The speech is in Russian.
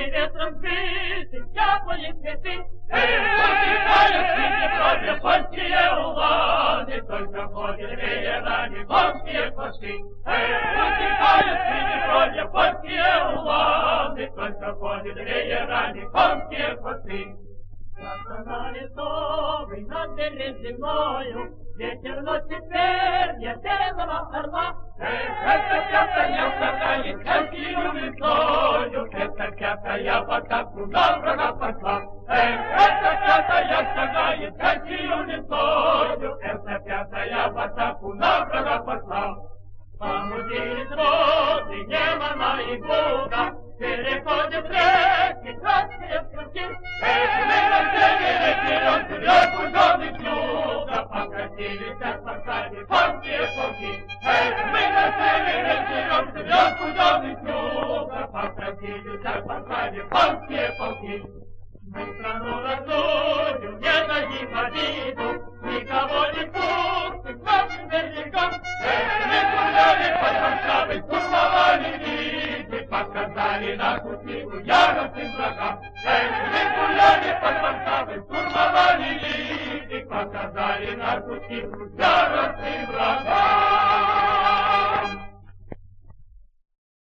ветром сбиты, теплые цветы. Утекают в Приднестровье польские уланы, только ходят веерами конские хвосты. Утекают в Приднестровье польские уланы, только ходят веерами конские хвосты. Красна лесовый над березиною, ветер носит перья белого орла. Это пятая шагает какую весною, это пятая в атаку на врага пошла. Это пятая шагает какую весною, это пятая в атаку на врага пошла. Помутились роды Немана и Буга, переходят реки красные пути. Мы на севере вперед, вперед кузовных юга, покатились от посади панские полки. Мы на севере вперед, вперед кузовных юга, покатились от посади панские полки. Мы страну родную не дадим обиду, никого не пустим к нашим берегам. Мы гуляли под Варшавой, штурмовали Виды, показали нашу силу яростным врагам. Мы гуляли под Варшавой, штурмовали Виды, показали нашу силу яростным врагам.